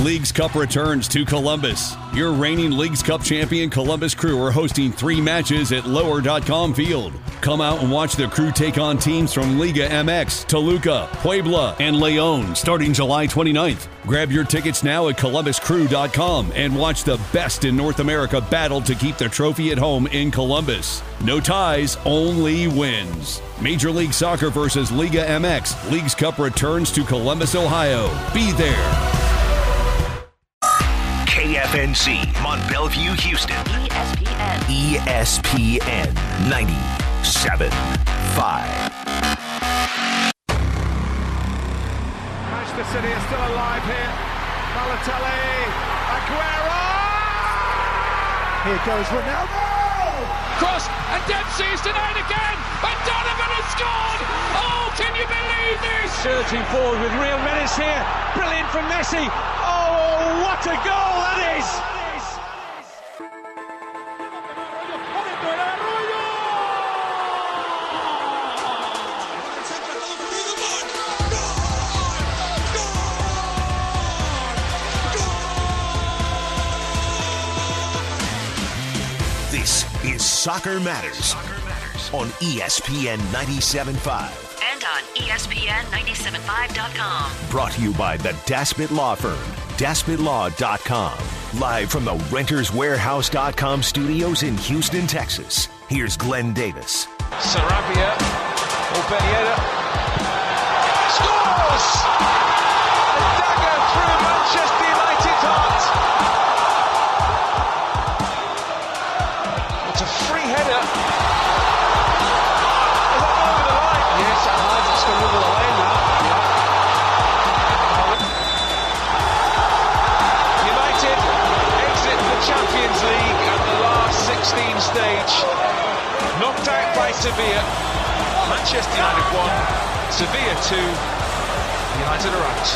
Leagues Cup returns to Columbus. Your reigning Leagues Cup champion Columbus Crew are hosting 3 matches at Lower.com Field. Come out and watch the Crew take on teams from Liga MX, Toluca, Puebla, and León starting July 29th. Grab your tickets now at ColumbusCrew.com and watch the best in North America battle to keep the trophy at home in Columbus. No ties, only wins. Major League Soccer versus Liga MX. Leagues Cup returns to Columbus, Ohio. Be there. KFNC, Mont Bellevue, Houston. ESPN 97.5. Manchester City are still alive here. Balotelli, Aguero! Here goes Ronaldo! Cross, and Dempsey is denied again, and Donovan has scored! Oh, can you believe this? Surging forward with real menace here. Brilliant from Messi. Oh, what a goal that is! This is Soccer Matters on ESPN 97.5. And on ESPN975.com. Brought to you by the Daspit Law Firm, DaspitLaw.com. Live from the RentersWarehouse.com studios in Houston, Texas. Here's Glenn Davis. Sarabia, or Bennietta, scores! A dagger through Manchester United's heart. What a free header. Is that over the line? Yes, it has. It's gone over the line now. United exit the Champions League at the last 16 stage. Knocked out by Sevilla. Manchester United 1, Sevilla 2. United are out.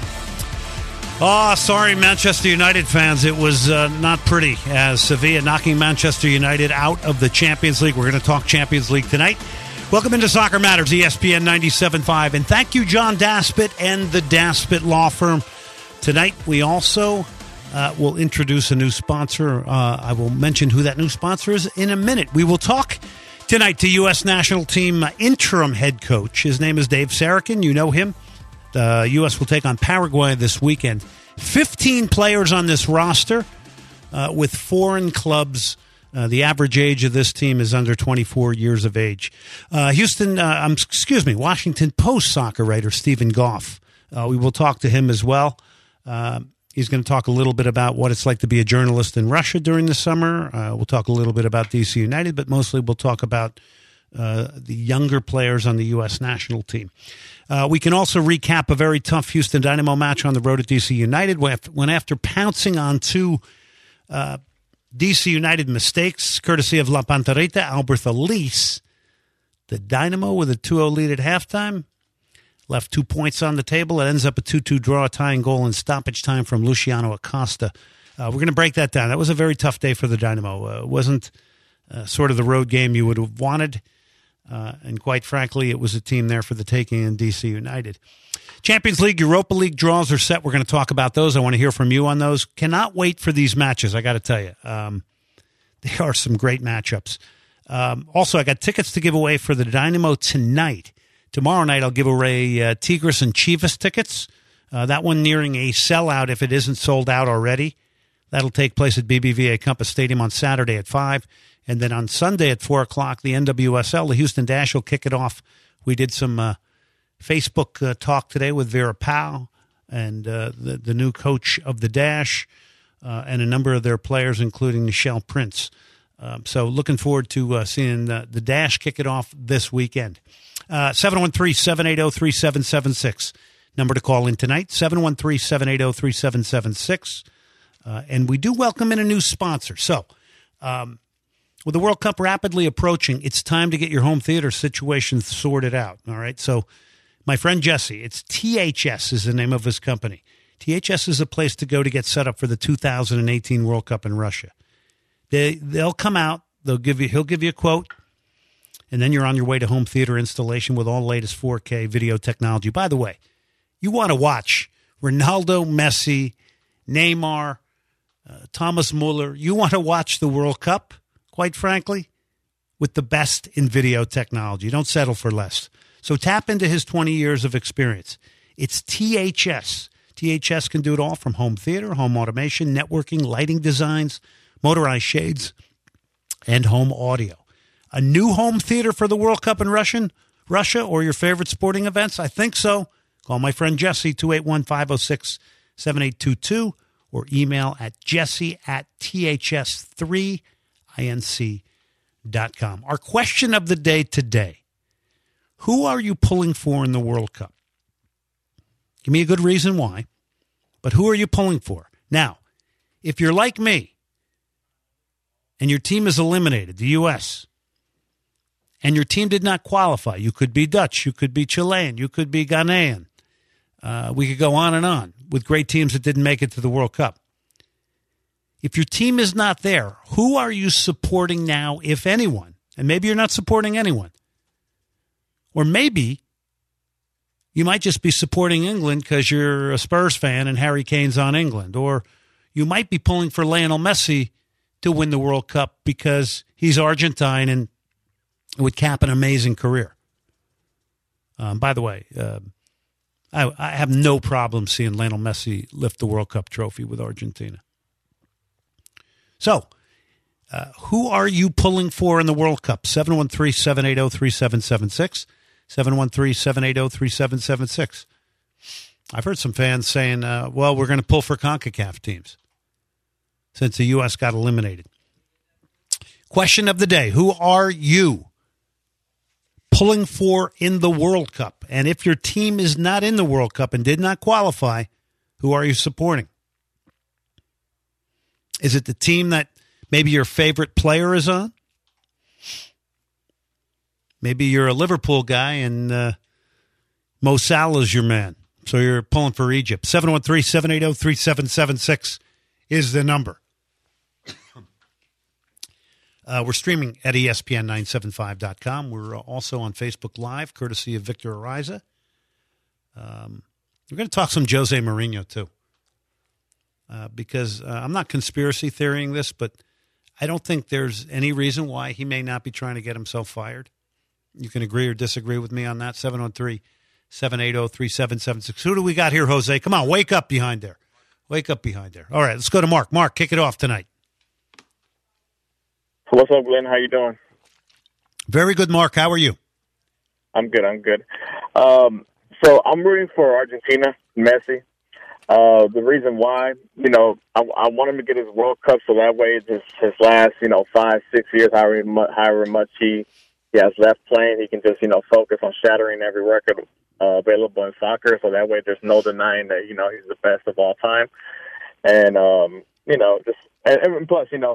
Oh, sorry, Manchester United fans. It was not pretty as Sevilla knocking Manchester United out of the Champions League. We're going to talk Champions League tonight. Welcome into Soccer Matters, ESPN 97.5. And thank you, John Daspit and the Daspit Law Firm. Tonight, we also will introduce a new sponsor. I will mention who that new sponsor is in a minute. We will talk tonight to U.S. national team interim head coach. His name is Dave Sarachan. You know him. The U.S. will take on Paraguay this weekend. 15 players on this roster with foreign clubs. The average age of this team is under 24 years of age. Washington Post soccer writer Stephen Goff. We will talk to him as well. He's going to talk a little bit about what it's like to be a journalist in Russia during the summer. We'll talk a little bit about DC United, but mostly we'll talk about the younger players on the U.S. national team. We can also recap a very tough Houston Dynamo match on the road at DC United when after pouncing on 2 DC United mistakes, courtesy of La Panterita, Albert Elise, the Dynamo with a 2-0 lead at halftime, left 2 points on the table. It ends up a 2-2 draw, a tying goal in stoppage time from Luciano Acosta. We're going to break that down. That was a very tough day for the Dynamo. It wasn't sort of the road game you would have wanted. And quite frankly, it was a team there for the taking in DC United. Champions League, Europa League draws are set. We're going to talk about those. I want to hear from you on those. Cannot wait for these matches, I got to tell you. They are some great matchups. Also, I got tickets to give away for the Dynamo tonight. Tomorrow night, I'll give away Tigres and Chivas tickets. That one nearing a sellout if it isn't sold out already. That'll take place at BBVA Compass Stadium on Saturday at 5. And then on Sunday at 4 o'clock, the NWSL, the Houston Dash will kick it off. We did some Facebook talk today with Vera Pauw and the new coach of the Dash and a number of their players, including Nichelle Prince. So looking forward to seeing the Dash kick it off this weekend. 713-780-3776. Number to call in tonight, 713-780-3776. And we do welcome in a new sponsor. So, with the World Cup rapidly approaching, it's time to get your home theater situation sorted out. All right. So my friend Jesse, it's THS is the name of his company. THS is a place to go to get set up for the 2018 World Cup in Russia. They'll come out. He'll give you a quote, and then you're on your way to home theater installation with all the latest 4K video technology. By the way, you want to watch Ronaldo, Messi, Neymar, Thomas Muller. You want to watch the World Cup, quite frankly, with the best in video technology. Don't settle for less. So tap into his 20 years of experience. It's THS. THS can do it all from home theater, home automation, networking, lighting designs, motorized shades, and home audio. A new home theater for the World Cup in Russia or your favorite sporting events? I think so. Call my friend Jesse, 281-506-7822, or email at jesse@ths3inc.com. Our question of the day today: who are you pulling for in the World Cup? Give me a good reason why, but who are you pulling for? Now, if you're like me and your team is eliminated, the U.S., and your team did not qualify, you could be Dutch, you could be Chilean, you could be Ghanaian. We could go on with great teams that didn't make it to the World Cup. If your team is not there, who are you supporting now, if anyone? And maybe you're not supporting anyone. Or maybe you might just be supporting England because you're a Spurs fan and Harry Kane's on England. Or you might be pulling for Lionel Messi to win the World Cup because he's Argentine and would cap an amazing career. By the way, I have no problem seeing Lionel Messi lift the World Cup trophy with Argentina. So, who are you pulling for in the World Cup? 713-780-3776. 713-780-3776. I've heard some fans saying, well, we're going to pull for CONCACAF teams since the U.S. got eliminated. Question of the day: who are you pulling for in the World Cup? And if your team is not in the World Cup and did not qualify, who are you supporting? Is it the team that maybe your favorite player is on? Maybe you're a Liverpool guy and Mo Salah's your man, so you're pulling for Egypt. 713-780-3776 is the number. We're streaming at ESPN975.com. We're also on Facebook Live, courtesy of Victor Ariza. We're going to talk some Jose Mourinho, too, because I'm not conspiracy theorying this, but I don't think there's any reason why he may not be trying to get himself fired. You can agree or disagree with me on that. 713-780-3776. Who do we got here, Jose? Come on, wake up behind there. Wake up behind there. All right, let's go to Mark. Mark, kick it off tonight. What's up, Glenn? How you doing? Very good, Mark. How are you? I'm good. So I'm rooting for Argentina, Messi. The reason why, I want him to get his World Cup so that way it's his last, 5-6 years, however much he has left playing, he can just, focus on shattering every record available in soccer. So that way there's no denying that, he's the best of all time. And, and plus, he's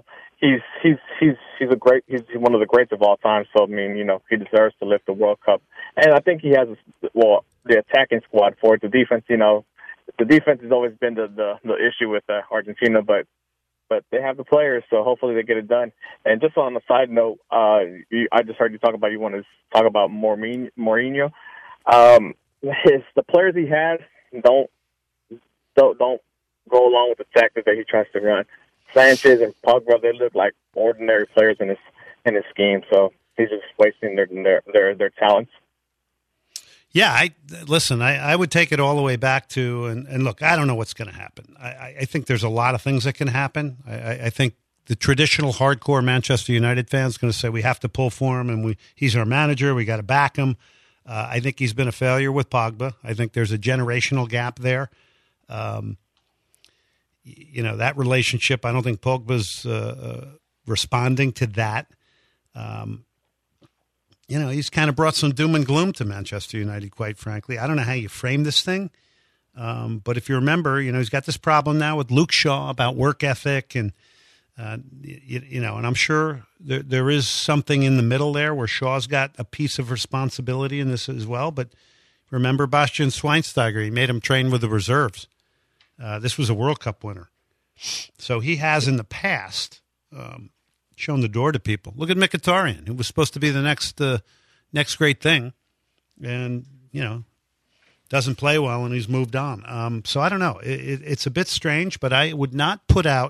one of the greats of all time. So, he deserves to lift the World Cup. And I think he has, the attacking squad for it. The defense, the defense has always been the issue with Argentina, but they have the players, so hopefully they get it done. And just on a side note, I just heard you talk about, you want to talk about Mourinho. The players he has don't go along with the tactics that he tries to run. Sanchez and Pogba, they look like ordinary players in his scheme, so he's just wasting their talents. Yeah, I would take it all the way back to, and look, I don't know what's going to happen. I think there's a lot of things that can happen. I think the traditional hardcore Manchester United fans going to say we have to pull for him, and he's our manager, we got to back him. I think he's been a failure with Pogba. I think there's a generational gap there. That relationship, I don't think Pogba's responding to that. He's kind of brought some doom and gloom to Manchester United, quite frankly. I don't know how you frame this thing. But if you remember, he's got this problem now with Luke Shaw about work ethic. And, and I'm sure there is something in the middle there where Shaw's got a piece of responsibility in this as well. But remember Bastian Schweinsteiger, he made him train with the reserves. This was a World Cup winner. So he has in the past shown the door to people. Look at Mkhitaryan, who was supposed to be the next great thing. And, doesn't play well, and he's moved on. So I don't know. It's a bit strange, but I would not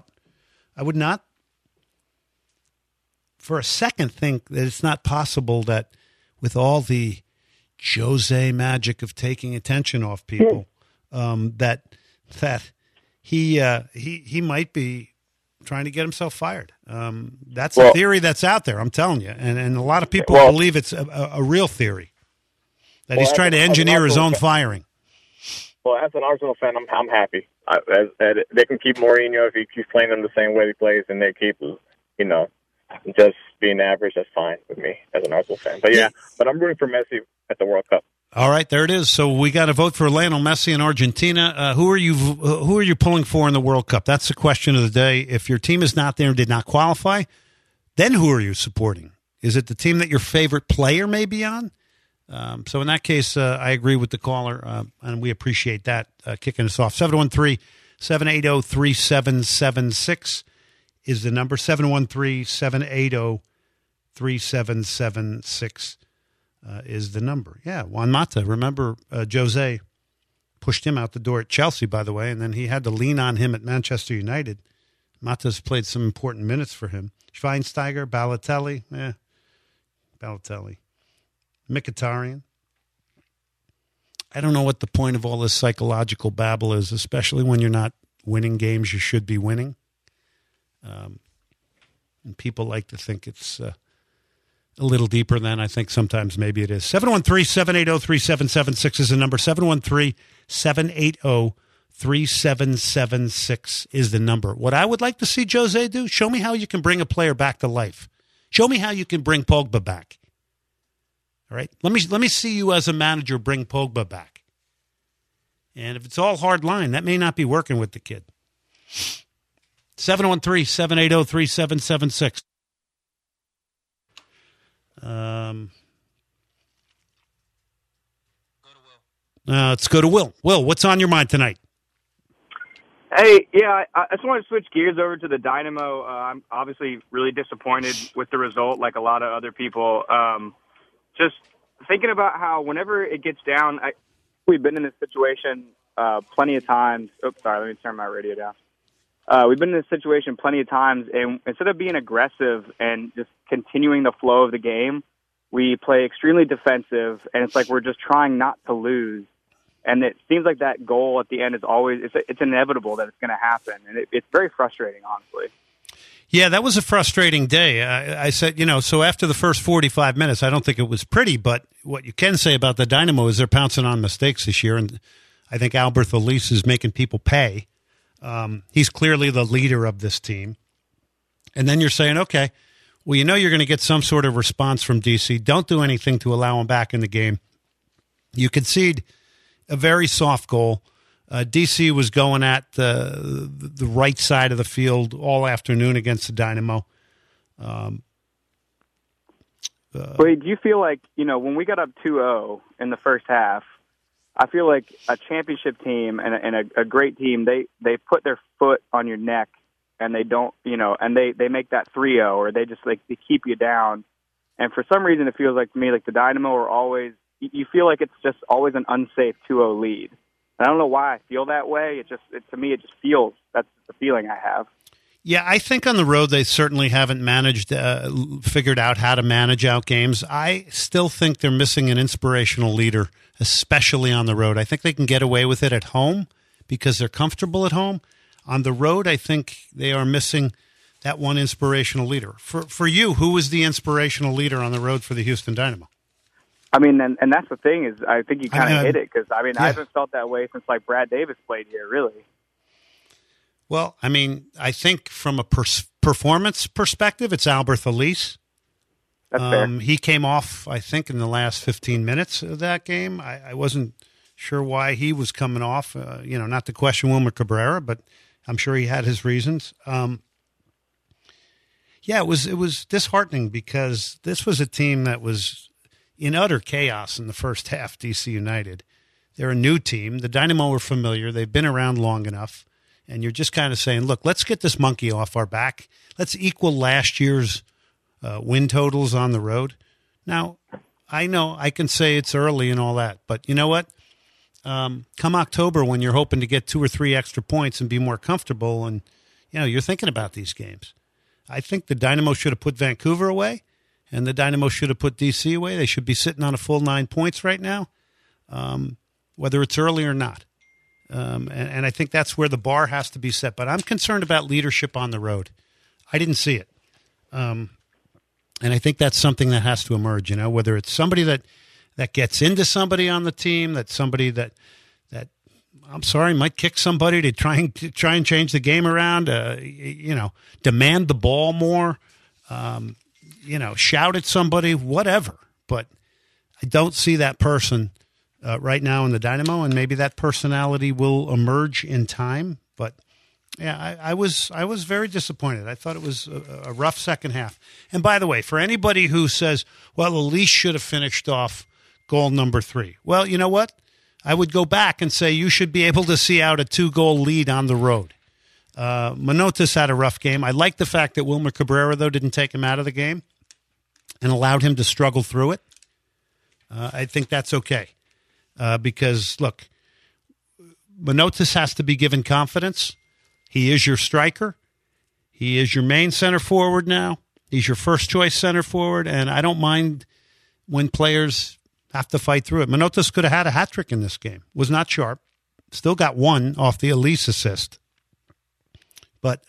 for a second think that it's not possible that with all the Jose magic of taking attention off people, that he might be trying to get himself fired. That's a theory that's out there, I'm telling you. And a lot of people believe it's a real theory, that he's trying to engineer his own firing. Well, as an Arsenal fan, I'm happy. They can keep Mourinho if he keeps playing them the same way he plays, and they keep, just being average. That's fine with me as an Arsenal fan. But but I'm rooting for Messi at the World Cup. All right, there it is. So we got to vote for Lionel Messi in Argentina. Who are you pulling for in the World Cup? That's the question of the day. If your team is not there and did not qualify, then who are you supporting? Is it the team that your favorite player may be on? So in that case, I agree with the caller, and we appreciate that kicking us off. 713-780-3776 is the number. 713-780-3776 is the number. Yeah, Juan Mata. Remember, Jose pushed him out the door at Chelsea, by the way, and then he had to lean on him at Manchester United. Mata's played some important minutes for him. Schweinsteiger, Balotelli. Balotelli. Mkhitaryan. I don't know what the point of all this psychological babble is, especially when you're not winning games you should be winning. And people like to think it's a little deeper than I think sometimes maybe it is. 713-780-3776 is the number. 713-780-3776 is the number. What I would like to see Jose do, show me how you can bring a player back to life. Show me how you can bring Pogba back. All right? Let me see you as a manager bring Pogba back. And if it's all hard line, that may not be working with the kid. 713-780-3776. Let's go to Will. Will, what's on your mind tonight? Hey, yeah, I just want to switch gears over to the Dynamo. I'm obviously really disappointed with the result, like a lot of other people. Just thinking about how whenever it gets down, we've been in this situation plenty of times. Oops, sorry, let me turn my radio down. We've been in this situation plenty of times, and instead of being aggressive and just continuing the flow of the game, we play extremely defensive, and it's like we're just trying not to lose. And it seems like that goal at the end is always, it's inevitable that it's going to happen. And it's very frustrating, honestly. Yeah, that was a frustrating day. I said, so after the first 45 minutes, I don't think it was pretty, but what you can say about the Dynamo is they're pouncing on mistakes this year, and I think Alberth Elise is making people pay. He's clearly the leader of this team. And then you're saying, okay, well, you're going to get some sort of response from DC. Don't do anything to allow him back in the game. You concede a very soft goal. DC was going at the right side of the field all afternoon against the Dynamo. Wait, do you feel like, when we got up 2-0 in the first half, I feel like a championship team and a great team, they put their foot on your neck and they don't, and they make that 3-0 or they just they keep you down. And for some reason, it feels like to me like the Dynamo are always, you feel like it's just always an unsafe 2-0 lead. And I don't know why I feel that way. To me, it just feels, that's the feeling I have. Yeah, I think on the road they certainly haven't figured out how to manage out games. I still think they're missing an inspirational leader, especially on the road. I think they can get away with it at home because they're comfortable at home. On the road, I think they are missing that one inspirational leader. For you, who was the inspirational leader on the road for the Houston Dynamo? I mean, and that's the thing is I think you kind of hit it because, I haven't felt that way since, Brad Davis played here, really. Well, I think from a performance perspective, it's Alberth Elise. That's fair. He came off, I think, in the last 15 minutes of that game. I wasn't sure why he was coming off, not to question Wilmer Cabrera, but I'm sure he had his reasons. It was disheartening because this was a team that was in utter chaos in the first half, DC United. They're a new team. The Dynamo were familiar. They've been around long enough. And you're just kind of saying, look, let's get this monkey off our back. Let's equal last year's win totals on the road. Now, I know I can say it's early and all that, but you know what? come October when you're hoping to get 2 or 3 extra points and be more comfortable, and you're thinking about these games. I think the Dynamo should have put Vancouver away, and the Dynamo should have put DC away. They should be sitting on a full 9 points right now, whether it's early or not. And I think that's where the bar has to be set. But I'm concerned about leadership on the road. I didn't see it. And I think that's something that has to emerge, whether it's somebody that gets into somebody on the team, that's somebody that I'm sorry, might kick somebody to try and change the game around, demand the ball more, shout at somebody, whatever. But I don't see that person right now in the Dynamo, and maybe that personality will emerge in time. But yeah, I was very disappointed. I thought it was a rough second half. And by the way, for anybody who says, well, Elise should have finished off goal number 3. Well, you know what? I would go back and say you should be able to see out a 2-goal lead on the road. Manotas had a rough game. I like the fact that Wilmer Cabrera, though, didn't take him out of the game and allowed him to struggle through it. I think that's okay. Because, look, Manotas has to be given confidence. He is your striker. He is your main center forward now. He's your first-choice center forward, and I don't mind when players have to fight through it. Manotas could have had a hat trick in this game. Was not sharp. Still got 1 off the Elise assist. But,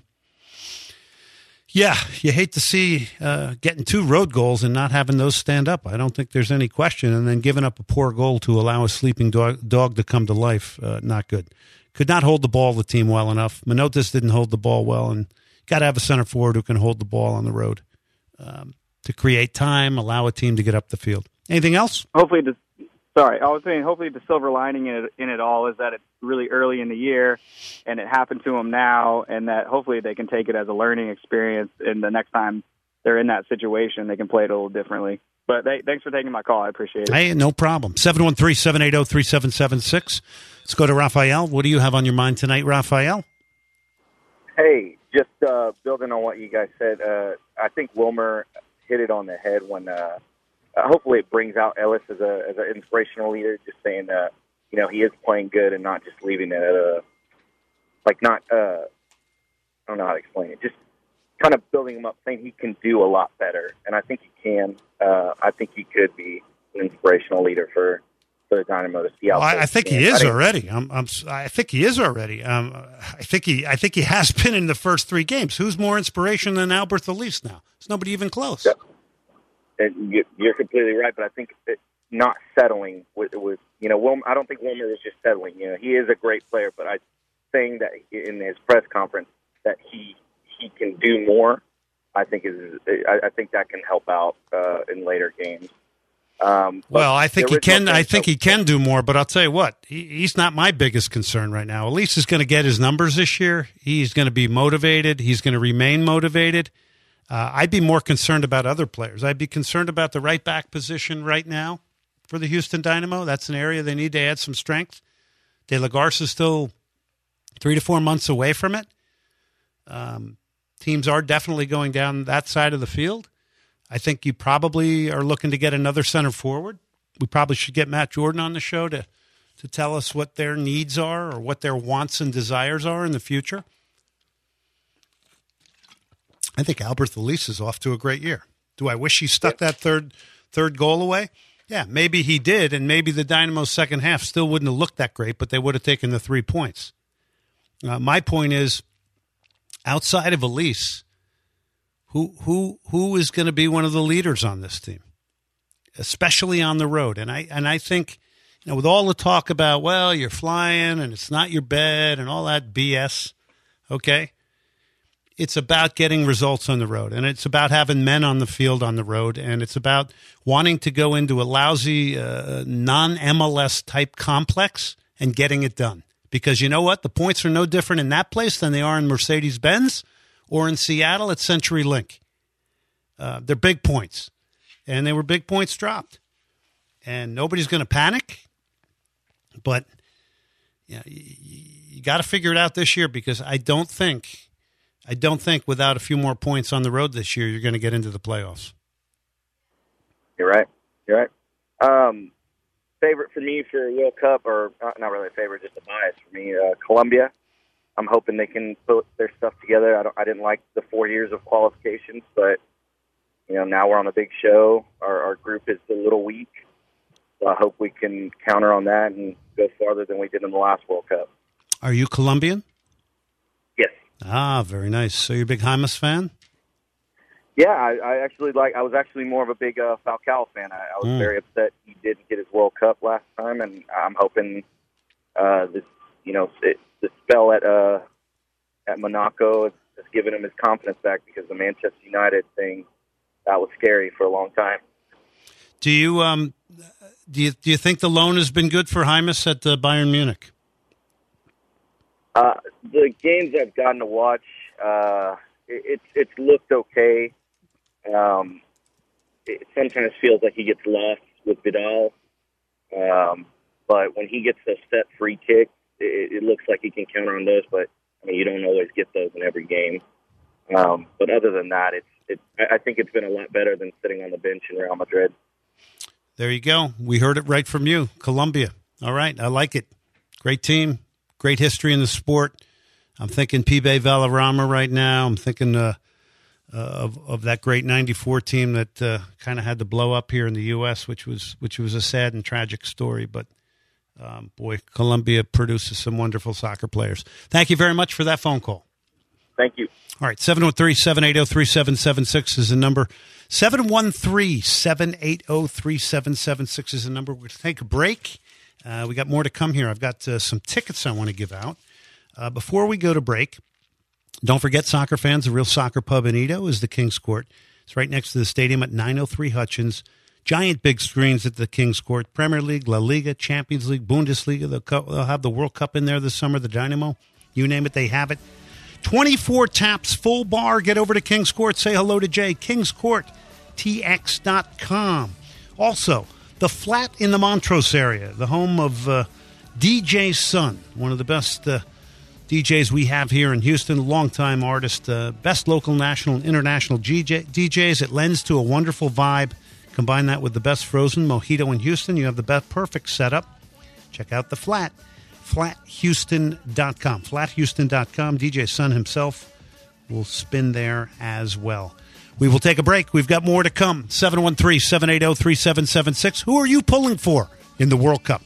yeah, you hate to see getting 2 road goals and not having those stand up. I don't think there's any question. And then giving up a poor goal to allow a sleeping dog to come to life, not good. Could not hold the ball, the team, well enough. Manotas didn't hold the ball well, and got to have a center forward who can hold the ball on the road to create time, allow a team to get up the field. Anything else? Hopefully the silver lining in it all is that it's really early in the year and it happened to them now, and that hopefully they can take it as a learning experience, and the next time they're in that situation, they can play it a little differently. But thanks for taking my call. I appreciate it. Hey, no problem. 713-780-3776. Let's go to Raphael. What do you have on your mind tonight, Raphael? Hey, just building on what you guys said, I think Wilmer hit it on the head when hopefully it brings out Ellis as an inspirational leader, just saying that, he is playing good and not just leaving it at I don't know how to explain it, just kind of building him up, saying he can do a lot better. And I think he can. I think he could be an inspirational leader for the Dynamo to see out. I think he is already. I think he is already. I think he has been in the first 3 games. Who's more inspiration than Albert Elise now? There's nobody even close. Yeah. And you're completely right, but I think not settling was Wilmer. I don't think Wilmer was just settling. He is a great player, but I saying that in his press conference that he can do more. I think that can help out in later games. Well, I think he can. I think he can do more, but I'll tell you what, he's not my biggest concern right now. Elise is going to get his numbers this year. He's going to be motivated. He's going to remain motivated. I'd be more concerned about other players. I'd be concerned about the right back position right now for the Houston Dynamo. That's an area they need to add some strength. De La Garza is still 3 to 4 months away from it. Teams are definitely going down that side of the field. I think you probably are looking to get another center forward. We probably should get Matt Jordan on the show to tell us what their needs are or what their wants and desires are in the future. I think Albert Elise is off to a great year. Do I wish he stuck that third goal away? Yeah, maybe he did, and maybe the Dynamo's second half still wouldn't have looked that great, but they would have taken the 3 points. My point is, outside of Elise, who is going to be one of the leaders on this team, especially on the road? And I think, with all the talk about, well, you're flying and it's not your bed and all that BS, okay? It's about getting results on the road, and it's about having men on the field on the road, and it's about wanting to go into a lousy non-MLS type complex and getting it done. Because you know what? The points are no different in that place than they are in Mercedes-Benz or in Seattle at CenturyLink. They're big points, and they were big points dropped. And nobody's going to panic, but you got to figure it out this year, because I don't think without a few more points on the road this year, you're going to get into the playoffs. You're right. favorite for me for World Cup, or not really a favorite, just a bias for me, Colombia. I'm hoping they can put their stuff together. I didn't like the 4 years of qualifications, but now we're on a big show. Our group is a little weak, so I hope we can counter on that and go farther than we did in the last World Cup. Are you Colombian? Yes. Ah, very nice. So you're a big James fan? Yeah, I was actually more of a big Falcao fan. I was very upset he didn't get his World Cup last time, and I'm hoping the spell at Monaco has given him his confidence back, because the Manchester United thing, that was scary for a long time. Do you think the loan has been good for James at Bayern Munich? The games I've gotten to watch, it's looked okay. It sometimes feels like he gets lost with Vidal, but when he gets those set free kicks, it looks like he can counter on those. But you don't always get those in every game. But other than that, I think it's been a lot better than sitting on the bench in Real Madrid. There you go. We heard it right from you, Colombia. All right, I like it. Great team, great history in the sport. I'm thinking Pibe Valderrama right now. I'm thinking of that great '94 team that kind of had to blow up here in the U.S., which was a sad and tragic story. But boy, Colombia produces some wonderful soccer players. Thank you very much for that phone call. Thank you. All right, 713-780-3776 is the number. 713-780-3776 is the number. We're going to take a break. We got more to come here. I've got some tickets I want to give out. Before we go to break, don't forget, soccer fans, the Real Soccer Pub in Edo is the King's Court. It's right next to the stadium at 903 Hutchins. Giant big screens at the King's Court. Premier League, La Liga, Champions League, Bundesliga. They'll have the World Cup in there this summer, the Dynamo. You name it, they have it. 24 taps, full bar. Get over to King's Court. Say hello to Jay. KingsCourtTX.com. Also, the Flat in the Montrose area, the home of DJ Sun, one of the best DJs we have here in Houston, longtime artist, best local, national, and international DJs. It lends to a wonderful vibe. Combine that with the best frozen mojito in Houston. You have the best perfect setup. Check out the Flat. FlatHouston.com. FlatHouston.com. DJ Sun himself will spin there as well. We will take a break. We've got more to come. 713-780-3776. Who are you pulling for in the World Cup?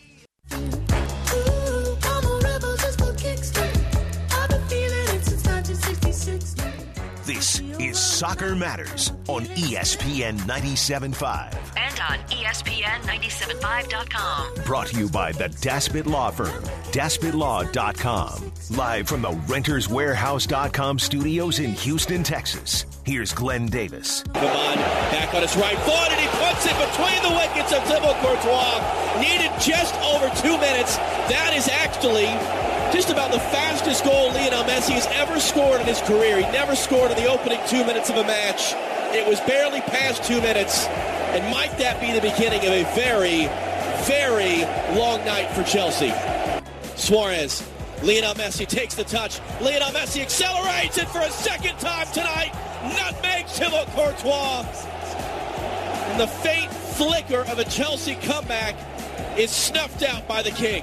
This is Soccer Matters on ESPN 97.5. And on ESPN975.com. Brought to you by the Daspit Law Firm, DaspitLaw.com. Live from the RentersWarehouse.com studios in Houston, Texas. Here's Glenn Davis. Gaman back on his right foot, and he puts it between the wickets of Thibaut Courtois. Needed just over 2 minutes. That is actually just about the fastest goal Lionel Messi has ever scored in his career. He never scored in the opening 2 minutes of a match. It was barely past 2 minutes. And might that be the beginning of a very, very long night for Chelsea? Suarez, Lionel Messi takes the touch. Lionel Messi accelerates it for a second time tonight. Nutmegs Thibaut Courtois. And the faint flicker of a Chelsea comeback is snuffed out by the King.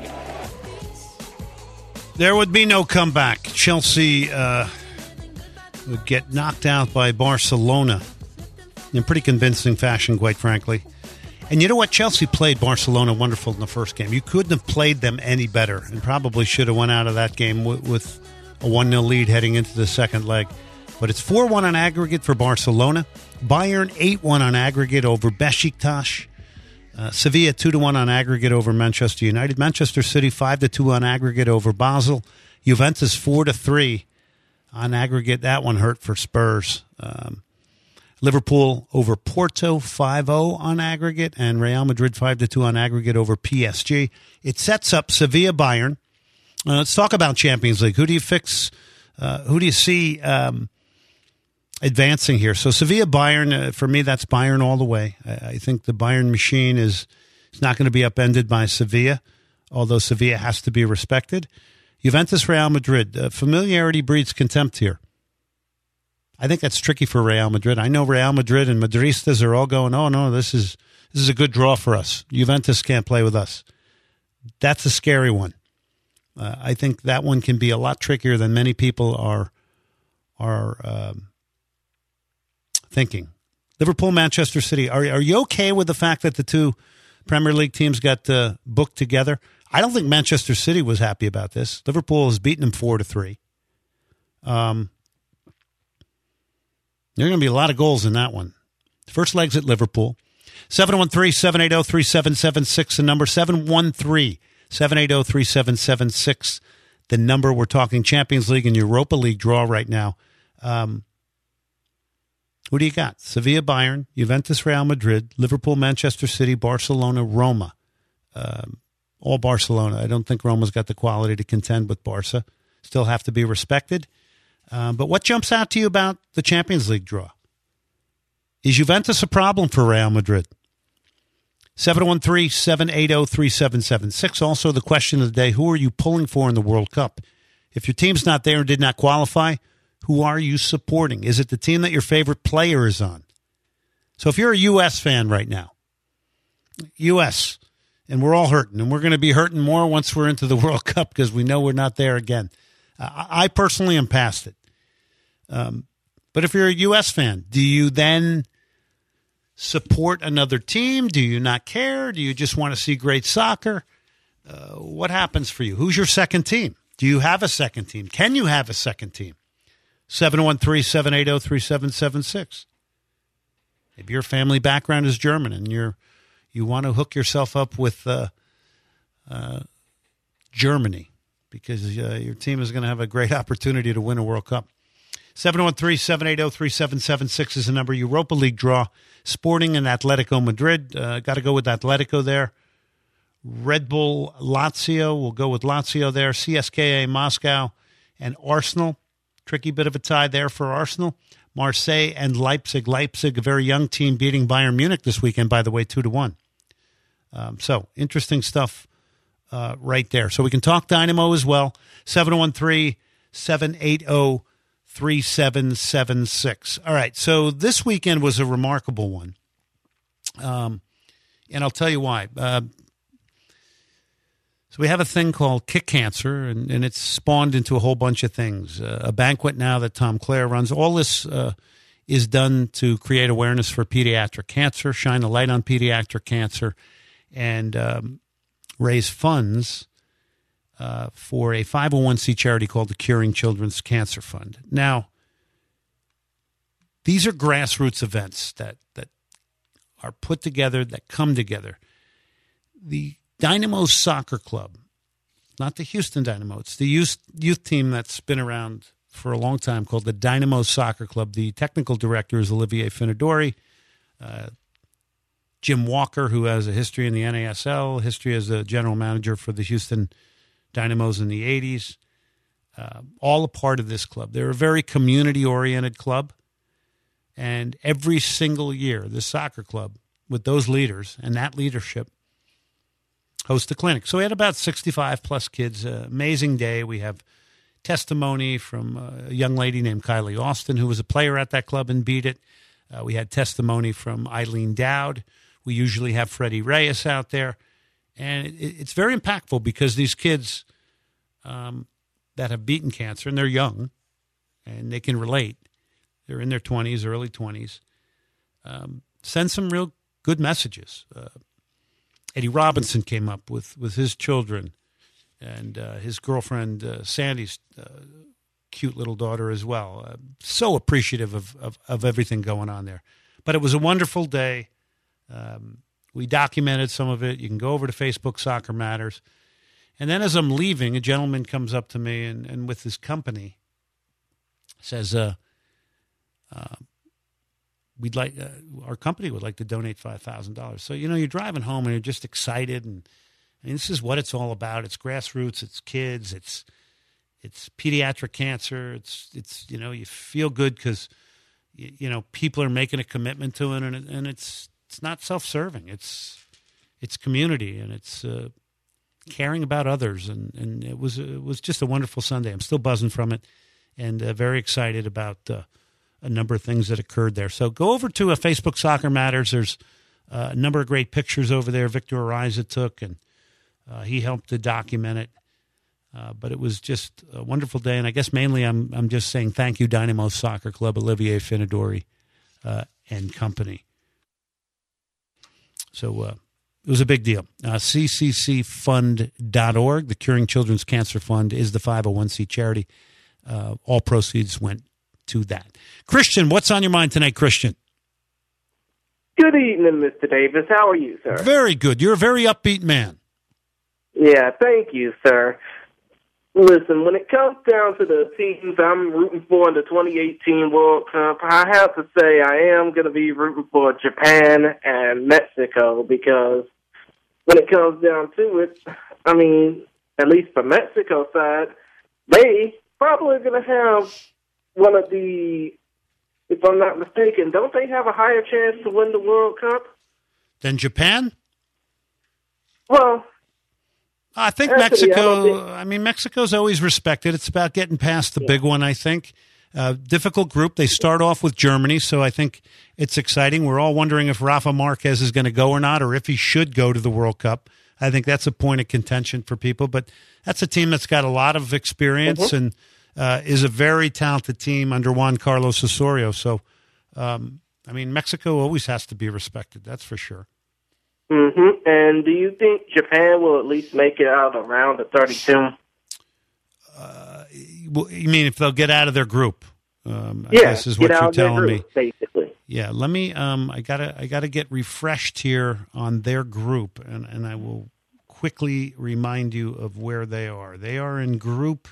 There would be no comeback. Chelsea would get knocked out by Barcelona in pretty convincing fashion, quite frankly. And you know what? Chelsea played Barcelona wonderful in the first game. You couldn't have played them any better, and probably should have went out of that game with a 1-0 lead heading into the second leg. But it's 4-1 on aggregate for Barcelona. Bayern 8-1 on aggregate over Besiktas. Sevilla 2-1 on aggregate over Manchester United. Manchester City 5-2 on aggregate over Basel. Juventus 4-3 on aggregate. That one hurt for Spurs. Liverpool over Porto 5-0 on aggregate, and Real Madrid 5-2 on aggregate over PSG. It sets up Sevilla Bayern. Let's talk about Champions League. Who do you see advancing here? So Sevilla Bayern, for me, that's Bayern all the way. I think the Bayern machine is not going to be upended by Sevilla, although Sevilla has to be respected. Juventus Real Madrid. Familiarity breeds contempt here. I think that's tricky for Real Madrid. I know Real Madrid and Madristas are all going, oh, no, this is This is a good draw for us. Juventus can't play with us. That's a scary one. I think that one can be a lot trickier than many people are thinking. Liverpool, Manchester City. Are you okay with the fact that the two Premier League teams got booked together? I don't think Manchester City was happy about this. Liverpool has beaten them 4-3. There are going to be a lot of goals in that one. First leg's at Liverpool. 713-780-3776, the number. 713-780-3776, the number. We're talking Champions League and Europa League draw right now. Who do you got? Sevilla, Bayern, Juventus, Real Madrid, Liverpool, Manchester City, Barcelona, Roma. All Barcelona. I don't think Roma's got the quality to contend with Barca. Still have to be respected. But what jumps out to you about the Champions League draw? Is Juventus a problem for Real Madrid? 713-780-3776. Also, the question of the day, who are you pulling for in the World Cup? If your team's not there and did not qualify, who are you supporting? Is it the team that your favorite player is on? So if you're a U.S. fan right now, U.S., and we're all hurting, and we're going to be hurting more once we're into the World Cup because we know we're not there again. I personally am past it. But if you're a U.S. fan, do you then support another team? Do you not care? Do you just want to see great soccer? What happens for you? Who's your second team? Do you have a second team? Can you have a second team? 713-780-3776. Maybe your family background is German and you want to hook yourself up with Germany because your team is going to have a great opportunity to win a World Cup. 713-780-3776 is the number. Europa League draw. Sporting and Atletico Madrid. Got to go with Atletico there. Red Bull Lazio. We'll go with Lazio there. CSKA Moscow and Arsenal. Tricky bit of a tie there for Arsenal. Marseille and Leipzig. Leipzig, a very young team, beating Bayern Munich this weekend, by the way, 2-1. So interesting stuff right there. So we can talk Dynamo as well. 713-780-3776. All right, so this weekend was a remarkable one. And I'll tell you why. So we have a thing called Kick Cancer, and it's spawned into a whole bunch of things. A banquet now that Tom Clare runs. All this is done to create awareness for pediatric cancer, shine a light on pediatric cancer, and raise funds for a 501c charity called the Curing Children's Cancer Fund. Now, these are grassroots events that are put together, that come together. The Dynamo Soccer Club, not the Houston Dynamo, it's the youth team that's been around for a long time called the Dynamo Soccer Club. The technical director is Olivier Finadori. Jim Walker, who has a history in the NASL, history as a general manager for the Houston Dynamos in the 80s, all a part of this club. They're a very community-oriented club, and every single year, this soccer club, with those leaders and that leadership, host a clinic. So we had about 65-plus kids. Amazing day. We have testimony from a young lady named Kylie Austin, who was a player at that club and beat it. We had testimony from Eileen Dowd. We usually have Freddie Reyes out there. And it's very impactful because these kids that have beaten cancer, and they're young, and they can relate. They're in their 20s, early 20s. Send some real good messages. Eddie Robinson came up with his children and his girlfriend Sandy's cute little daughter as well. So appreciative of everything going on there. But it was a wonderful day. We documented some of it. You can go over to Facebook, Soccer Matters. And then as I'm leaving, a gentleman comes up to me and with his company says, our company would like to donate $5,000. So, you're driving home and you're just excited. And this is what it's all about. It's grassroots. It's kids. It's pediatric cancer. It's you feel good because, people are making a commitment to it. And it's not self-serving. It's community, and it's caring about others. And it was just a wonderful Sunday. I'm still buzzing from it and very excited about a number of things that occurred there. So go over to Facebook Soccer Matters. There's a number of great pictures over there Victor Ariza took, and he helped to document it. But it was just a wonderful day, and I guess mainly I'm just saying thank you, Dynamo Soccer Club, Olivier Finidori, and company. So it was a big deal. cccfund.org, the Curing Children's Cancer Fund, is the 501c charity. All proceeds went to that. Christian, what's on your mind tonight, Christian? Good evening, Mr. Davis. How are you, sir? Very good. You're a very upbeat man. Yeah, thank you, sir. Listen, when it comes down to the teams I'm rooting for in the 2018 World Cup, I have to say I am going to be rooting for Japan and Mexico because when it comes down to it, I mean, at least for Mexico's side, they probably going to have one of the, if I'm not mistaken, don't they have a higher chance to win the World Cup? Than Japan? Well, I think Mexico's always respected. It's about getting past the big one, I think. Difficult group. They start off with Germany, so I think it's exciting. We're all wondering if Rafa Marquez is going to go or not, or if he should go to the World Cup. I think that's a point of contention for people, but that's a team that's got a lot of experience and is a very talented team under Juan Carlos Osorio. So, Mexico always has to be respected. That's for sure. Mm-hmm. And do you think Japan will at least make it out of round of 32? You mean if they'll get out of their group? I guess is what you're telling me. Basically. Yeah. Let me. I gotta get refreshed here on their group, and I will quickly remind you of where they are. They are in group.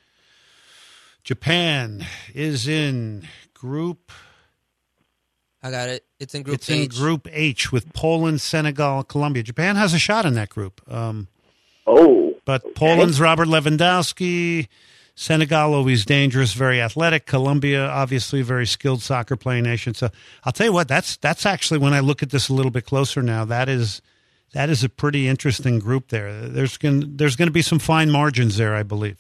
Japan is in group. I got it. It's in Group H. It's in Group H with Poland, Senegal, Colombia. Japan has a shot in that group. But Poland's Robert Lewandowski. Senegal, always dangerous, very athletic. Colombia, obviously a very skilled soccer playing nation. So I'll tell you what, that's actually, when I look at this a little bit closer now, that is a pretty interesting group there. There's going to be some fine margins there, I believe.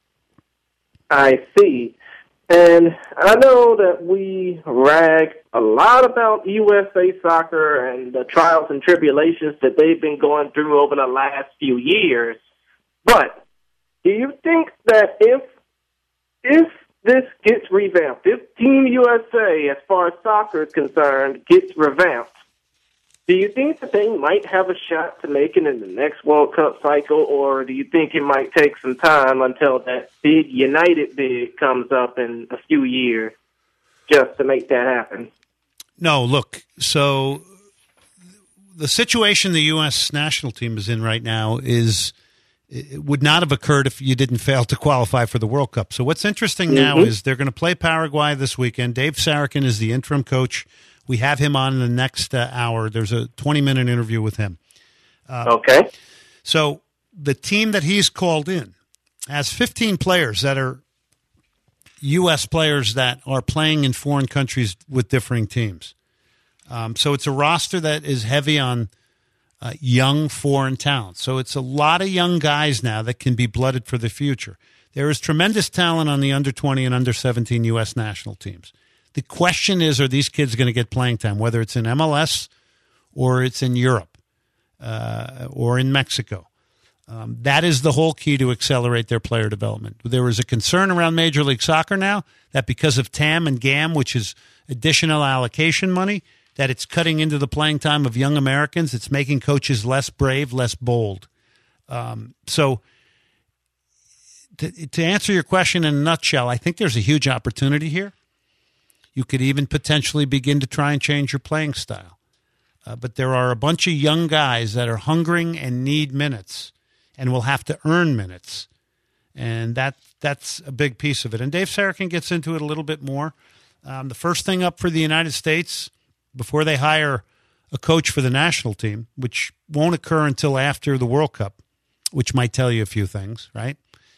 I see. And I know that we rag a lot about USA Soccer and the trials and tribulations that they've been going through over the last few years. But do you think that if this gets revamped, if Team USA, as far as soccer is concerned, gets revamped, do you think that they might have a shot to make it in the next World Cup cycle, or do you think it might take some time until that big United bid comes up in a few years just to make that happen? No, look, so the situation the U.S. national team is in right now it would not have occurred if you didn't fail to qualify for the World Cup. So what's interesting now is they're going to play Paraguay this weekend. Dave Sarakin is the interim coach. We have him on in the next hour. There's a 20-minute interview with him. Okay. So the team that he's called in has 15 players that are U.S. players that are playing in foreign countries with differing teams. So it's a roster that is heavy on young foreign talent. So it's a lot of young guys now that can be blooded for the future. There is tremendous talent on the under-20 and under-17 U.S. national teams. The question is, are these kids going to get playing time, whether it's in MLS or it's in Europe or in Mexico? That is the whole key to accelerate their player development. There is a concern around Major League Soccer now that because of TAM and GAM, which is additional allocation money, that it's cutting into the playing time of young Americans. It's making coaches less brave, less bold. So to answer your question in a nutshell, I think there's a huge opportunity here. You could even potentially begin to try and change your playing style. But there are a bunch of young guys that are hungering and need minutes and will have to earn minutes. And that's a big piece of it. And Dave Sarakin gets into it a little bit more. The first thing up for the United States, before they hire a coach for the national team, which won't occur until after the World Cup, which might tell you a few things, right?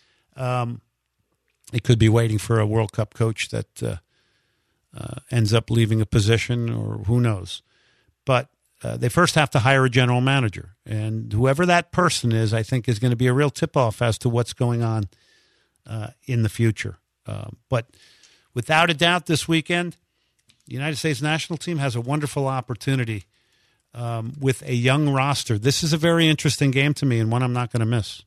They could be waiting for a World Cup coach that ends up leaving a position, or who knows. But they first have to hire a general manager. And whoever that person is, I think, is going to be a real tip-off as to what's going on in the future. But without a doubt, this weekend, the United States national team has a wonderful opportunity with a young roster. This is a very interesting game to me and one I'm not going to miss.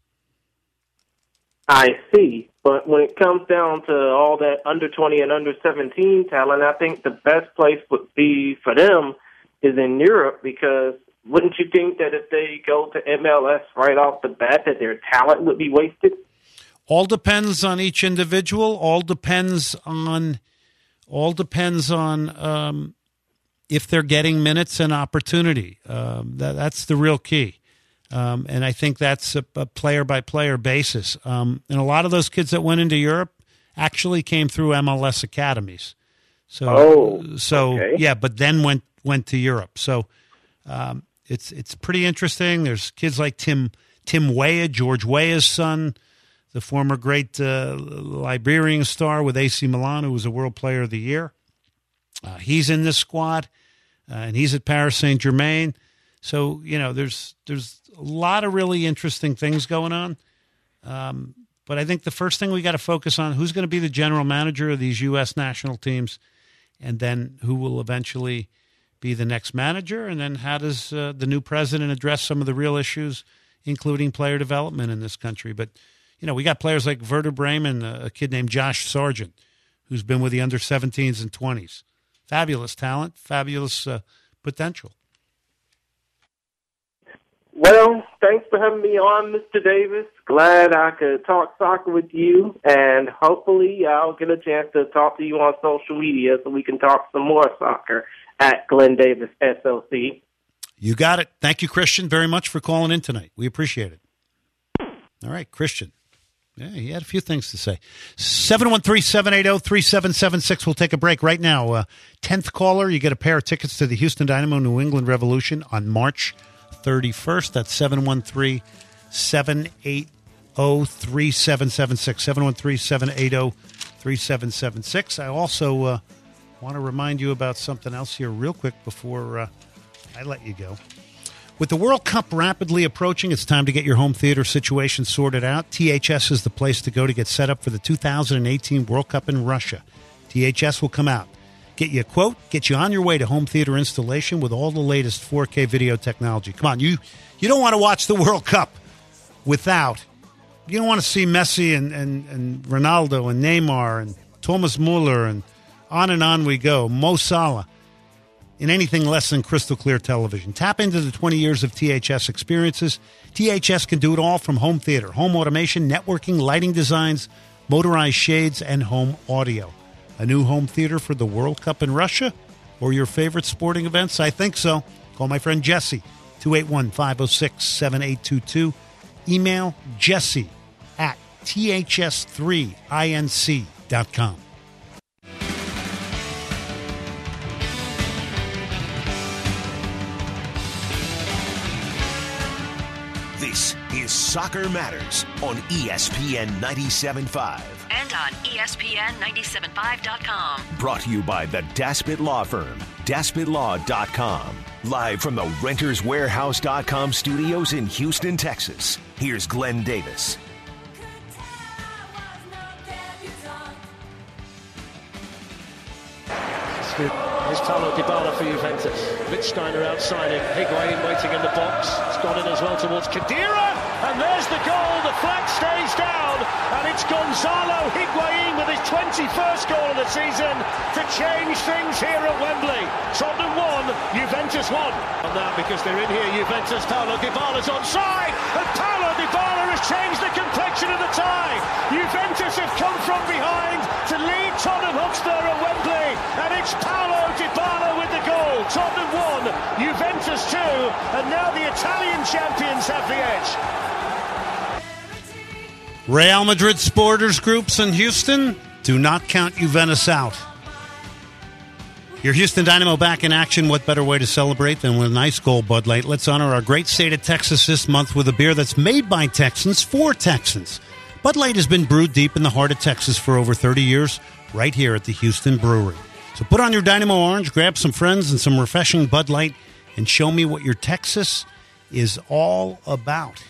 I see. But when it comes down to all that under 20 and under 17 talent, I think the best place would be for them is in Europe, because wouldn't you think that if they go to MLS right off the bat that their talent would be wasted? All depends on each individual. All depends on if they're getting minutes and opportunity. That's the real key. And I think that's a player-by-player basis. And a lot of those kids that went into Europe actually came through MLS academies. Okay. Yeah, but then went to Europe. So it's pretty interesting. There's kids like Tim Weah, George Weah's son, the former great Liberian star with AC Milan, who was a World Player of the Year. He's in this squad, and he's at Paris Saint-Germain. So, there's a lot of really interesting things going on. But I think the first thing we got to focus on, who's going to be the general manager of these U.S. national teams, and then who will eventually be the next manager, and then how does the new president address some of the real issues, including player development in this country. But, we got players like Werder Bremen, a kid named Josh Sargent, who's been with the under-17s and 20s. Fabulous talent, fabulous potential. Well, thanks for having me on, Mr. Davis. Glad I could talk soccer with you, and hopefully I'll get a chance to talk to you on social media so we can talk some more soccer at Glenn Davis SOC. You got it. Thank you, Christian, very much for calling in tonight. We appreciate it. All right, Christian. Yeah, he had a few things to say. 713-780-3776. We'll take a break right now. 10th caller, you get a pair of tickets to the Houston Dynamo New England Revolution on March 31st. That's 713-780-3776. 713-780-3776. I also want to remind you about something else here real quick before I let you go. With the World Cup rapidly approaching, it's time to get your home theater situation sorted out. THS is the place to go to get set up for the 2018 World Cup in Russia. THS will come out, get you a quote, get you on your way to home theater installation with all the latest 4K video technology. Come on, you don't want to watch the World Cup without. You don't want to see Messi and Ronaldo and Neymar and Thomas Muller and on we go, Mo Salah, in anything less than crystal clear television. Tap into the 20 years of THS experiences. THS can do it all from home theater, home automation, networking, lighting designs, motorized shades, and home audio. A new home theater for the World Cup in Russia or your favorite sporting events? I think so. Call my friend Jesse, 281-506-7822. Email Jesse at ths3inc.com. This is Soccer Matters on ESPN 97.5. And on ESPN975.com. Brought to you by the Daspit Law Firm, DaspitLaw.com. Live from the RentersWarehouse.com studios in Houston, Texas. Here's Glenn Davis. Here's Paulo Dybala for Juventus. Wittsteiner outside him. Higuain waiting in the box. It's gone in as well towards Khedira. And there's the goal. The flag stays down. And it's Gonzalo Higuain with his 21st goal of the season to change things here at Wembley. Tottenham won, Juventus won. On that, because they're in here, Juventus, Paulo Dybala's onside. And Paulo Dybala has changed the complexion of the tie. Juventus have come from behind to lead Tottenham Hotspur at Wembley. And it's Paulo Dybala with the goal. Tottenham won, Juventus 2, and now the Italian champions have the edge. Real Madrid supporters groups in Houston, do not count Juventus out. Your Houston Dynamo back in action. What better way to celebrate than with an ice cold Bud Light? Let's honor our great state of Texas this month with a beer that's made by Texans for Texans. Bud Light has been brewed deep in the heart of Texas for over 30 years, right here at the Houston Brewery. So put on your Dynamo Orange, grab some friends and some refreshing Bud Light, and show me what your Texas is all about.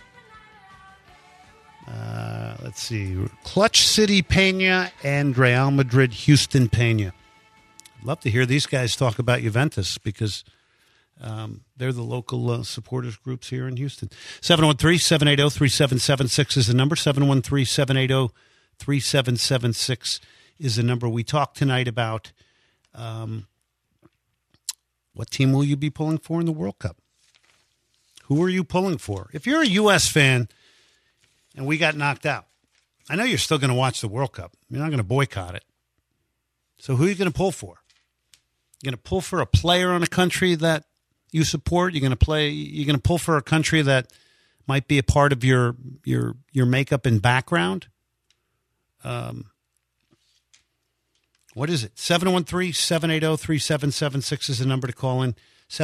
Let's see. Clutch City Peña and Real Madrid Houston Peña. I'd love to hear these guys talk about Juventus because They're the local supporters groups here in Houston. 713-780-3776 is the number. 713-780-3776 is the number. We talked tonight about what team will you be pulling for in the World Cup? Who are you pulling for? If you're a U.S. fan and we got knocked out, I know you're still going to watch the World Cup. You're not going to boycott it. So who are you going to pull for? You're going to pull for a player on a country that you support? You're going to pull for a country that might be a part of your makeup and background? What is it? 713-780-3776 is the number to call in.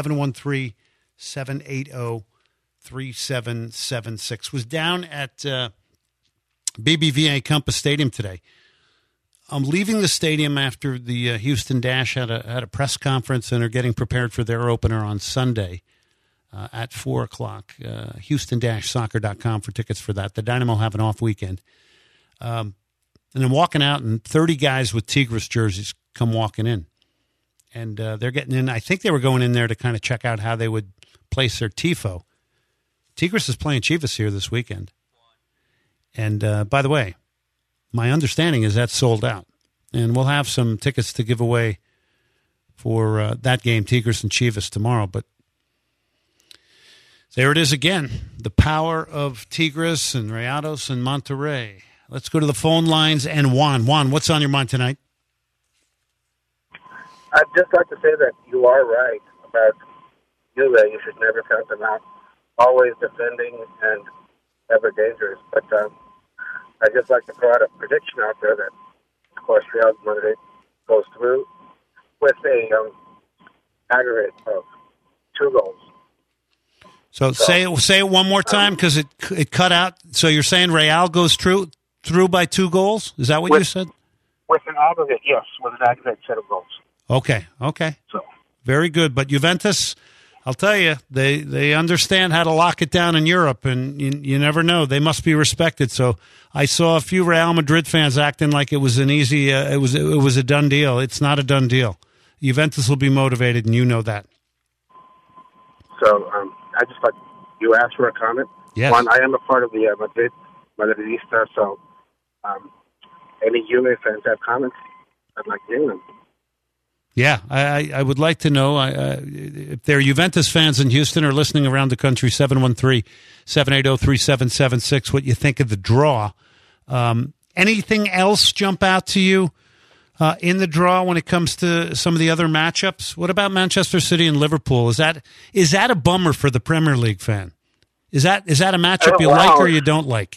713-780-3776. Was down at BBVA Compass Stadium today. I'm leaving the stadium after the Houston Dash had a press conference and are getting prepared for their opener on Sunday at 4 o'clock. Houston-soccer.com for tickets for that. The Dynamo have an off weekend. And I'm walking out, and 30 guys with Tigres jerseys come walking in. And they're getting in. I think they were going in there to kind of check out how they would place their tifo. Tigres is playing Chivas here this weekend. And by the way, my understanding is that's sold out. And we'll have some tickets to give away for that game, Tigres and Chivas, tomorrow. But there it is again, the power of Tigres and Rayados and Monterrey. Let's go to the phone lines and Juan. Juan, what's on your mind tonight? I'd just like to say that you are right about Juve. You should never count them out. Always defending and ever dangerous. But I'd just like to throw out a prediction out there that, of course, Real Madrid goes through with a aggregate of 2 goals. So say it one more time because it cut out. So you're saying Real goes through by 2 goals? Is that what you said? With an aggregate, yes, with an aggregate set of goals. Okay. So very good. But Juventus, I'll tell you, they understand how to lock it down in Europe, and you never know. They must be respected. So I saw a few Real Madrid fans acting like it was an easy, it was a done deal. It's not a done deal. Juventus will be motivated, and you know that. So I just like you asked for a comment. Yes. One, I am a part of the Madridista, so any Juve fans have comments, I'd like to hear them. Yeah, I would like to know if there are Juventus fans in Houston or listening around the country, 713-780-3776, what you think of the draw. Anything else jump out to you in the draw when it comes to some of the other matchups? What about Manchester City and Liverpool? Is that a bummer for the Premier League fan? Is that a matchup you like or you don't like?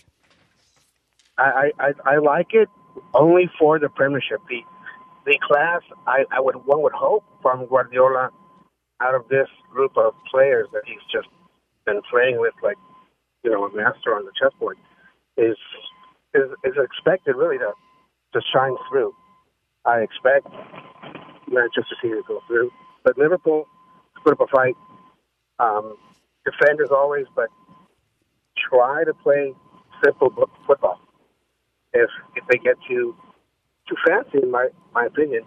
I like it only for the Premiership. The class, one would hope from Guardiola, out of this group of players that he's just been playing with, like, a master on the chessboard, is expected really to shine through. I expect Manchester City to go through, but Liverpool put up a fight. Defend as always, but try to play simple football. If they get too fancy, in my opinion,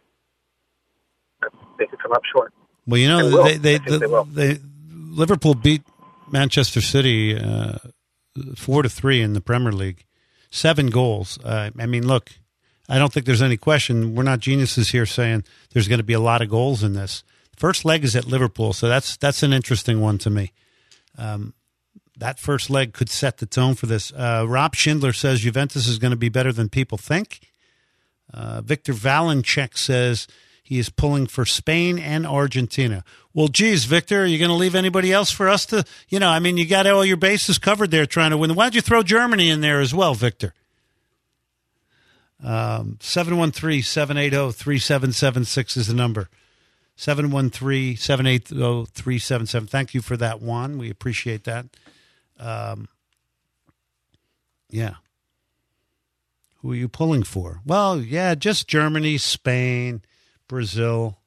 they could come up short. Well, they Liverpool beat Manchester City 4-3 in the Premier League, 7 goals. Look, I don't think there's any question. We're not geniuses here saying there's going to be a lot of goals in this. First leg is at Liverpool, so that's an interesting one to me. That first leg could set the tone for this. Rob Schindler says Juventus is going to be better than people think. Victor Valenchek says he is pulling for Spain and Argentina. Well, geez, Victor, are you going to leave anybody else for us to, you got all your bases covered there trying to win. Why don't you throw Germany in there as well, Victor? 713-780-3776 is the number. 713-780-3777. Thank you for that, Juan. We appreciate that. Yeah. Who are you pulling for? Well, yeah, just Germany, Spain, Brazil.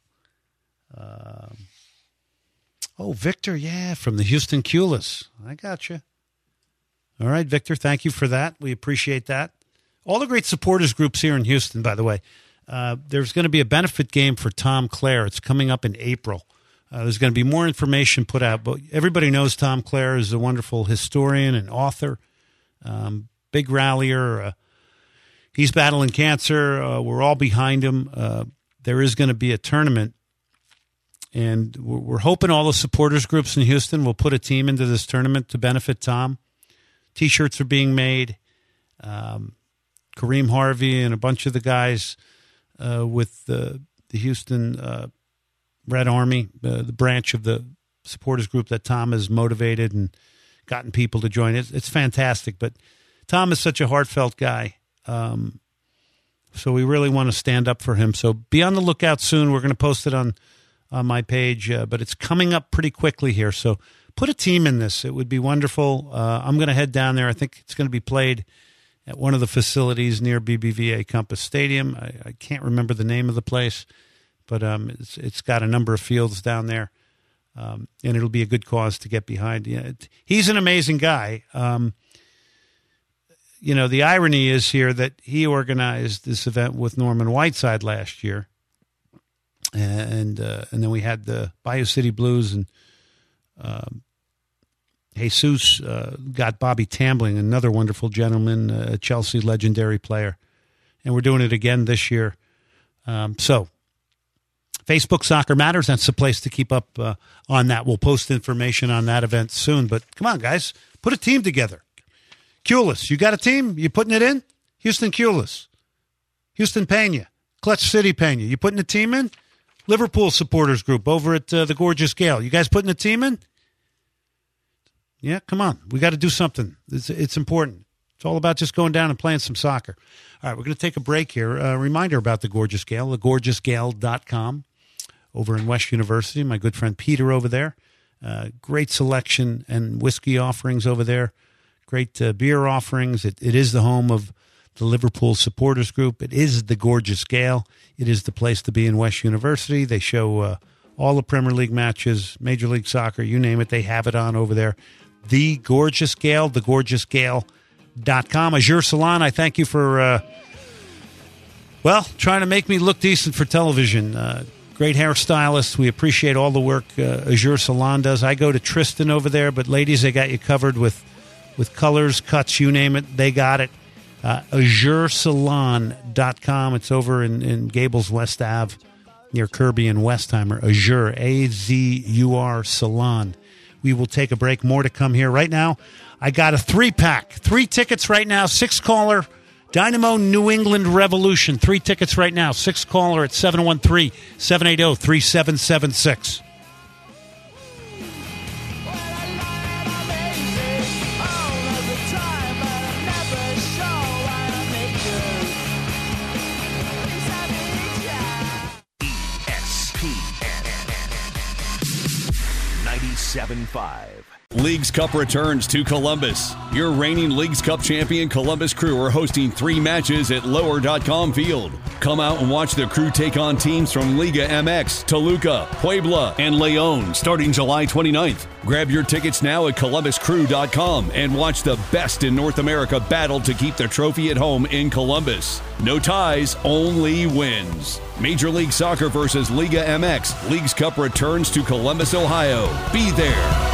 Victor, yeah, from the Houston Culas. I got you. All right, Victor, thank you for that. We appreciate that. All the great supporters groups here in Houston, by the way. There's going to be a benefit game for Tom Clare. It's coming up in April. There's going to be more information put out, but everybody knows Tom Clare is a wonderful historian and author, big rallier. He's battling cancer. We're all behind him. There is going to be a tournament, and we're hoping all the supporters groups in Houston will put a team into this tournament to benefit Tom. T-shirts are being made. Kareem Harvey and a bunch of the guys with the Houston Red Army, the branch of the supporters group that Tom has motivated and gotten people to join. It's fantastic, but Tom is such a heartfelt guy. So we really want to stand up for him. So be on the lookout soon. We're going to post it on my page, but it's coming up pretty quickly here. So put a team in this. It would be wonderful. I'm going to head down there. I think it's going to be played at one of the facilities near BBVA Compass Stadium. I can't remember the name of the place, but it's got a number of fields down there, and it'll be a good cause to get behind. Yeah, he's an amazing guy. The irony is here that he organized this event with Norman Whiteside last year, and then we had the Bayou City Blues, and Jesus got Bobby Tambling, another wonderful gentleman, a Chelsea legendary player, and we're doing it again this year. So Facebook Soccer Matters, that's the place to keep up on that. We'll post information on that event soon, but come on, guys, put a team together. Culis, you got a team? You putting it in? Houston Culis. Houston Pena. Clutch City Pena. You putting a team in? Liverpool supporters group over at the Gorgeous Gale. You guys putting a team in? Yeah, come on. We got to do something. It's important. It's all about just going down and playing some soccer. All right, we're going to take a break here. A reminder about the Gorgeous Gale, thegorgeousgale.com over in West University. My good friend Peter over there. Great selection and whiskey offerings over there. Great beer offerings. It is the home of the Liverpool supporters group. It is the Gorgeous Gale. It is the place to be in West University. They show all the Premier League matches, Major League Soccer, you name it. They have it on over there. The Gorgeous Gale, thegorgeousgale.com. Azure Salon, I thank you for, trying to make me look decent for television. Great hairstylist. We appreciate all the work Azure Salon does. I go to Tristan over there, but ladies, they got you covered with colors, cuts, you name it, they got it. AzureSalon.com. It's over in Gables West Ave near Kirby and Westheimer. Azure, A-Z-U-R Salon. We will take a break. More to come here. Right now, I got a 3-pack. 3 tickets right now. 6-caller Dynamo New England Revolution. 3 tickets right now. 6-caller at 713-780-3776. Leagues Cup returns to Columbus. Your reigning Leagues Cup champion Columbus Crew are hosting 3 matches at Lower.com Field. Come out and watch the Crew take on teams from Liga MX, Toluca, Puebla, and León starting July 29th. Grab your tickets now at ColumbusCrew.com and watch the best in North America battle to keep the trophy at home in Columbus. No ties, only wins. Major League Soccer versus Liga MX. Leagues Cup returns to Columbus, Ohio. Be there.